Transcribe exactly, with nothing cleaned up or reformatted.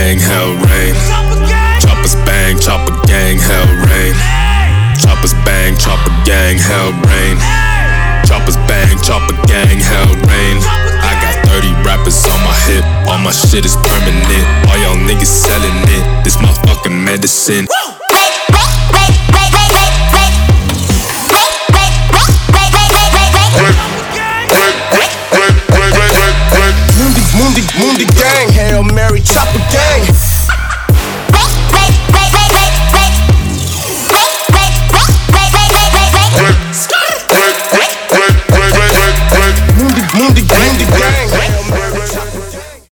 gang, hell rain. Choppers bang, chopper gang, hell rain. Choppers bang, chopper gang, hell rain. Choppers bang, chopper gang, hell rain. I got thirty rappers on my hip, all my shit is permanent. All y'all niggas selling it, this motherfucking medicine.